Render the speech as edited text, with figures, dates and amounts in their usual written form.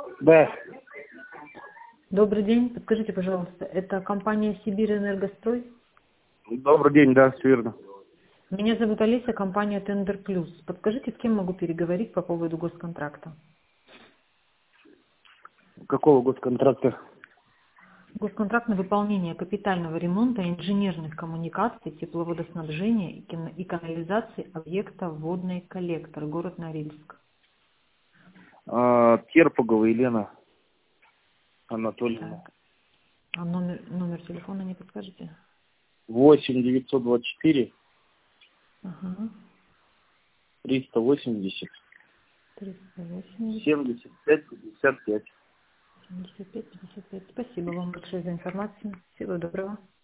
Да. Добрый день. Подскажите, пожалуйста, это компания «Сибирэнергострой»? Добрый день, да, все верно. Меня зовут Олеся, компания «Тендер Плюс». Подскажите, с кем могу переговорить по поводу госконтракта? Какого госконтракта? Госконтракт на выполнение капитального ремонта инженерных коммуникаций, тепловодоснабжения и канализации объекта «Водный коллектор», город Норильск. Терпогова Елена Анатольевна. Так. А номер телефона не подскажете? 8 924 Ага. 380 380 75 55. 75 55. Спасибо вам большое за информацию. Всего доброго.